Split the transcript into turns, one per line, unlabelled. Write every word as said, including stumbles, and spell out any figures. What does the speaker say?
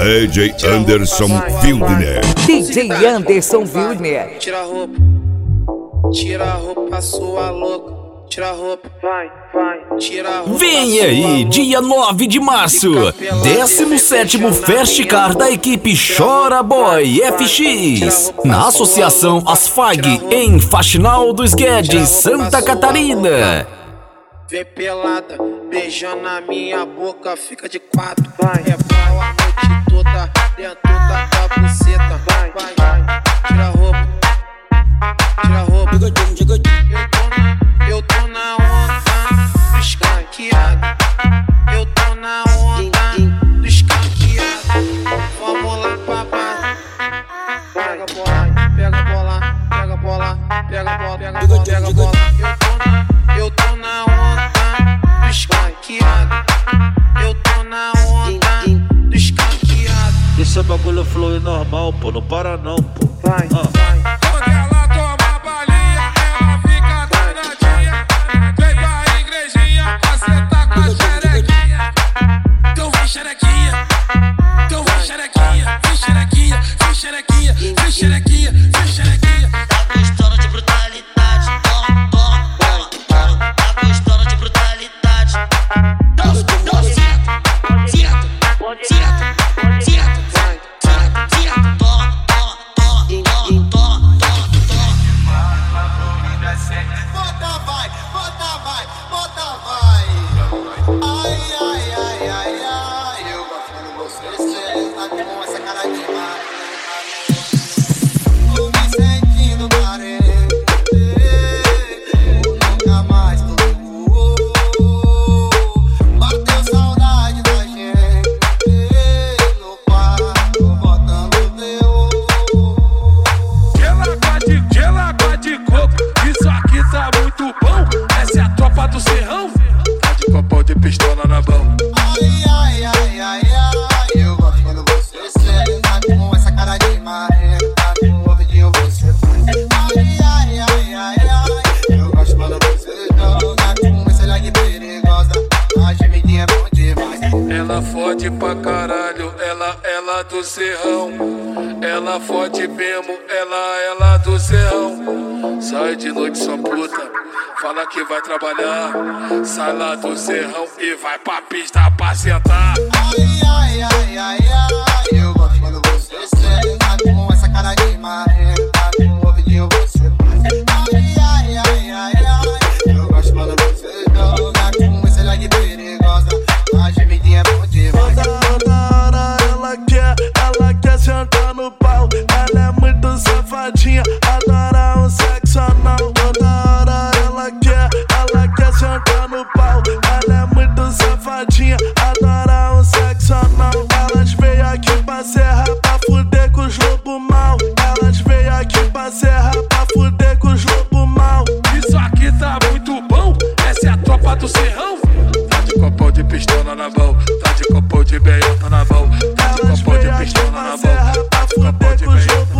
D J Anderson Wildner.
D J Anderson Wildner.
Tira a roupa, tira a roupa, sua louca. Tira a roupa, vai, vai, tira a roupa.
Vem aí, dia nove de março, décimo sétimo Festcar da equipe Chora Boy F X, na Associação Asfag, em Faxinal dos Guedes, Santa Catarina.
Vem pelada, beijando na minha boca, fica de quatro, vai, rebola a noite toda, dentro da tua buceta, vai, vai, vai, tira a roupa, tira a roupa. Eu tô na, eu tô na onda do escanqueado, eu tô na onda do escanqueado, vamos lá papai. Pega a bola, pega a bola, pega a bola, pega a bola, pega a bola, pega a bola. Eu tô na, eu tô na onda do escanqueado, eu tô na onda do escanqueado.
Esse é bagulho fluir normal, pô, não para não, pô.
Vai,
ah.
vai.
Quando ela toma balinha, ela fica danadinha. Vem pra igrejinha, você tá com a xerequinha. Então vem xerequinha, então vem xerequinha, vem xerequinha, vem xerequinha, vem xerequinha, vem xerequinha.
Tá gostando de brutalidade, toma, toma, toma, toma. Tá gostando de brutalidade. Não, não, senta, senta, senta, senta, senta, senta, toma, toma, toma, toma, toma, toma.
Bota vai, bota vai, bota vai. Ai, ai, ai, ai, ai. Eu gosto de você, você tá com essa cara de mar. Tô me sentindo carente, nunca mais tô. Bateu saudade da gente no quarto, botando teu.
Gelagua de, gelagua de coco, isso aqui tá muito bom. Essa é a tropa do Serrão, tá de copão de pistola na mão.
Ai, ai, ai, ai, ai. Eu gosto quando você senta com essa cara de marreta, com o ouvidinho você faz. Ai, ai, ai, ai, ai. Eu gosto quando você joga com essa lag perigosa. A gemidinha é bom demais.
Ela fode pra caralho, ela, ela do Serrão. Ela fode mesmo, ela, ela do Serrão. Sai de noite sua puta, fala que vai trabalhar. Sai lá do Serrão e vai pra pista pra sentar.